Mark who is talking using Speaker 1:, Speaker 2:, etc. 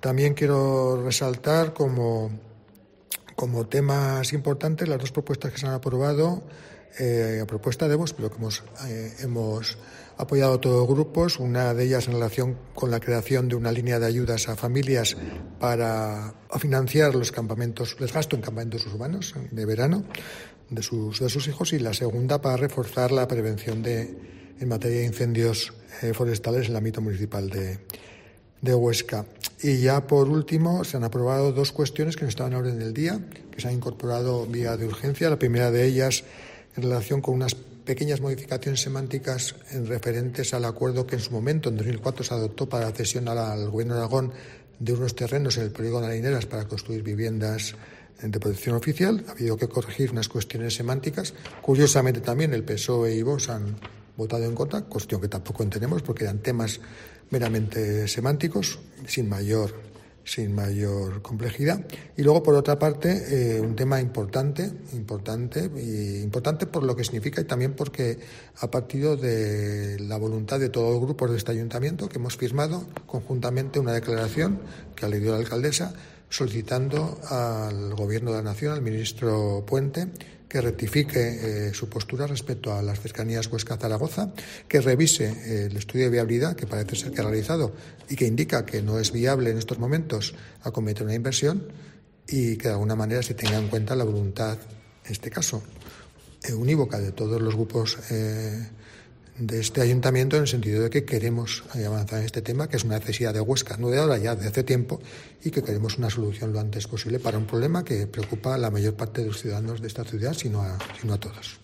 Speaker 1: También quiero resaltar como temas importantes las dos propuestas que se han aprobado, a propuesta de Vox, pero que hemos apoyado todos los grupos. Una de ellas en relación con la creación de una línea de ayudas a familias para financiar los gastos en campamentos urbanos de verano de sus hijos, y la segunda para reforzar la prevención en materia de incendios forestales en el ámbito municipal de Huesca. Y ya por último se han aprobado dos cuestiones que no estaban en orden del día, que se han incorporado vía de urgencia. La primera de ellas en relación con unas pequeñas modificaciones semánticas referentes al acuerdo que en su momento, en 2004, se adoptó para la cesión al Gobierno de Aragón de unos terrenos en el polígono de Alineras para construir viviendas de protección oficial. Ha habido que corregir unas cuestiones semánticas. Curiosamente también el PSOE y Vox han votado en contra, cuestión que tampoco entendemos porque eran temas meramente semánticos, sin mayor complejidad. Y luego, por otra parte, un tema importante por lo que significa y también porque ha partido de la voluntad de todos los grupos de este ayuntamiento, que hemos firmado conjuntamente una declaración que ha leído la alcaldesa, solicitando al Gobierno de la Nación, al ministro Puente, que rectifique su postura respecto a las cercanías Huesca-Zaragoza, que revise el estudio de viabilidad que parece ser que ha realizado y que indica que no es viable en estos momentos acometer una inversión, y que de alguna manera se tenga en cuenta la voluntad, en este caso, unívoca de todos los grupos de este ayuntamiento, en el sentido de que queremos avanzar en este tema, que es una necesidad de Huesca, no de ahora, ya de hace tiempo, y que queremos una solución lo antes posible para un problema que preocupa a la mayor parte de los ciudadanos de esta ciudad, sino a todos.